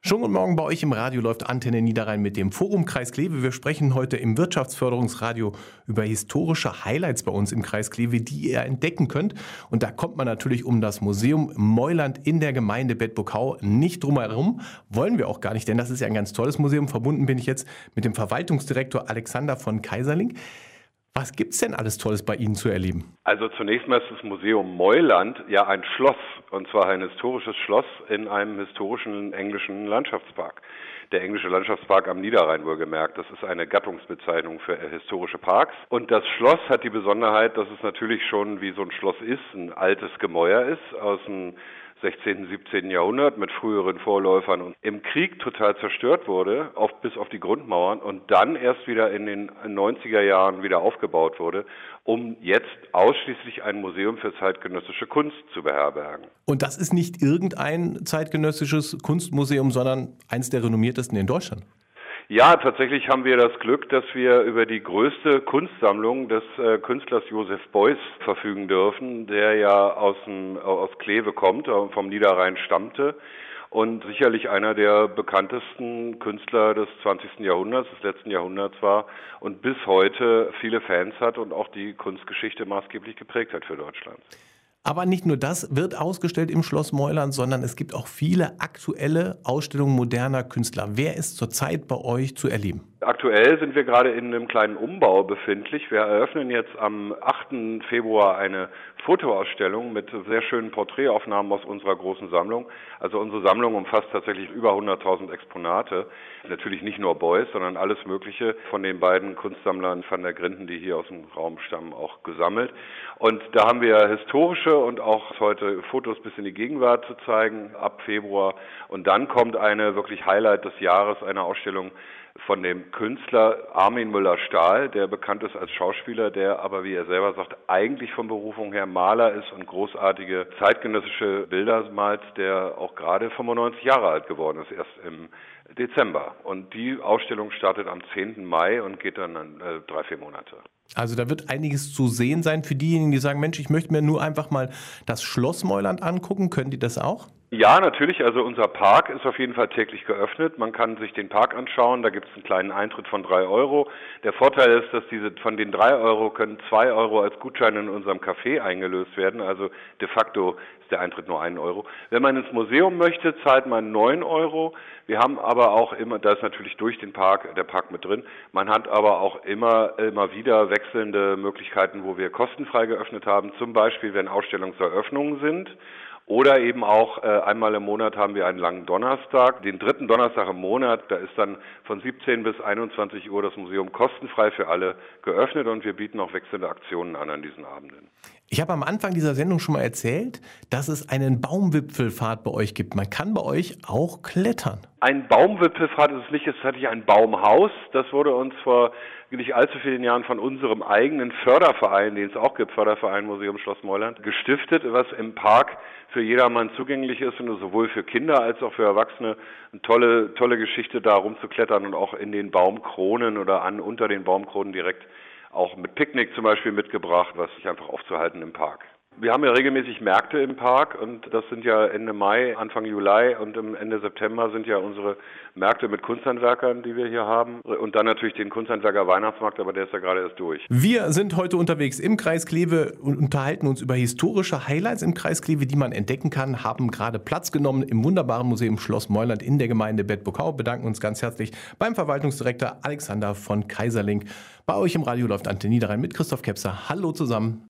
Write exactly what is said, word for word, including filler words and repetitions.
Schönen guten Morgen, bei euch im Radio läuft Antenne Niederrhein mit dem Forum Kreis Kleve. Wir sprechen heute im Wirtschaftsförderungsradio über historische Highlights bei uns im Kreis Kleve, die ihr entdecken könnt. Und da kommt man natürlich um das Museum Meuland in der Gemeinde Bedburg-Hau nicht drum herum. Wollen wir auch gar nicht, denn das ist ja ein ganz tolles Museum. Verbunden bin ich jetzt mit dem Verwaltungsdirektor Alexander von Kaiserlink. Was gibt's denn alles Tolles bei Ihnen zu erleben? Also zunächst mal ist das Museum Meuland ja ein Schloss, und zwar ein historisches Schloss in einem historischen englischen Landschaftspark. Der englische Landschaftspark am Niederrhein wohlgemerkt. Das ist eine Gattungsbezeichnung für historische Parks. Und das Schloss hat die Besonderheit, dass es natürlich schon wie so ein Schloss ist, ein altes Gemäuer ist aus dem sechzehnten, siebzehnten Jahrhundert mit früheren Vorläufern und im Krieg total zerstört wurde, auf, bis auf die Grundmauern und dann erst wieder in den neunziger Jahren wieder aufgebaut wurde, um jetzt ausschließlich ein Museum für zeitgenössische Kunst zu beherbergen. Und das ist nicht irgendein zeitgenössisches Kunstmuseum, sondern eines der renommiertesten in Deutschland. Ja, tatsächlich haben wir das Glück, dass wir über die größte Kunstsammlung des äh, Künstlers Josef Beuys verfügen dürfen, der ja aus, dem, aus Kleve kommt, äh, vom Niederrhein stammte und sicherlich einer der bekanntesten Künstler des zwanzigsten Jahrhunderts, des letzten Jahrhunderts war und bis heute viele Fans hat und auch die Kunstgeschichte maßgeblich geprägt hat für Deutschland. Aber nicht nur das wird ausgestellt im Schloss Meuland, sondern es gibt auch viele aktuelle Ausstellungen moderner Künstler. Wer ist zurzeit bei euch zu erleben? Aktuell sind wir gerade in einem kleinen Umbau befindlich. Wir eröffnen jetzt am achten Februar eine Fotoausstellung mit sehr schönen Porträtaufnahmen aus unserer großen Sammlung. Also unsere Sammlung umfasst tatsächlich über hunderttausend Exponate. Natürlich nicht nur Beuys, sondern alles Mögliche von den beiden Kunstsammlern van der Grinden, die hier aus dem Raum stammen, auch gesammelt. Und da haben wir historische und auch heute Fotos bis in die Gegenwart zu zeigen ab Februar. Und dann kommt eine wirklich Highlight des Jahres, eine Ausstellung von dem Künstler Armin Müller-Stahl, der bekannt ist als Schauspieler, der aber, wie er selber sagt, eigentlich von Berufung her Maler ist und großartige zeitgenössische Bilder malt, der auch gerade fünfundneunzig Jahre alt geworden ist, erst im Dezember. Und die Ausstellung startet am zehnten Mai und geht dann an, äh, drei, vier Monate. Also da wird einiges zu sehen sein für diejenigen, die sagen, Mensch, ich möchte mir nur einfach mal das Schloss Meuland angucken. Können die das auch? Ja, natürlich. Also unser Park ist auf jeden Fall täglich geöffnet. Man kann sich den Park anschauen. Da gibt es einen kleinen Eintritt von drei Euro. Der Vorteil ist, dass diese von den drei Euro können zwei Euro als Gutschein in unserem Café eingelöst werden. Also de facto ist der Eintritt nur ein Euro. Wenn man ins Museum möchte, zahlt man neun Euro. Wir haben aber auch immer, da ist natürlich durch den Park, der Park mit drin, man hat aber auch immer, immer wieder wechselnde Möglichkeiten, wo wir kostenfrei geöffnet haben. Zum Beispiel, wenn Ausstellungseröffnungen sind. Oder eben auch äh, einmal im Monat haben wir einen langen Donnerstag, den dritten Donnerstag im Monat. Da ist dann von siebzehn bis einundzwanzig Uhr das Museum kostenfrei für alle geöffnet und wir bieten auch wechselnde Aktionen an an diesen Abenden. Ich habe am Anfang dieser Sendung schon mal erzählt, dass es einen Baumwipfelpfad bei euch gibt. Man kann bei euch auch klettern. Ein Baumwipfelpfad ist es nicht, es hatte ich ein Baumhaus. Das wurde uns vor nicht allzu vielen Jahren von unserem eigenen Förderverein, den es auch gibt, Förderverein Museum Schloss Meuland, gestiftet, was im Park für jedermann zugänglich ist und sowohl für Kinder als auch für Erwachsene eine tolle, tolle Geschichte, da rumzuklettern und auch in den Baumkronen oder an unter den Baumkronen direkt auch mit Picknick zum Beispiel mitgebracht, was sich einfach aufzuhalten im Park. Wir haben ja regelmäßig Märkte im Park und das sind ja Ende Mai, Anfang Juli und im Ende September sind ja unsere Märkte mit Kunsthandwerkern, die wir hier haben. Und dann natürlich den Kunsthandwerker Weihnachtsmarkt, aber der ist ja gerade erst durch. Wir sind heute unterwegs im Kreis Kleve und unterhalten uns über historische Highlights im Kreis Kleve, die man entdecken kann, haben gerade Platz genommen im wunderbaren Museum Schloss Meuland in der Gemeinde Bedburg-Hau. Bedanken uns ganz herzlich beim Verwaltungsdirektor Alexander von Kaiserlink. Bei euch im Radio läuft Antenne Niederrhein mit Christoph Kepser. Hallo zusammen.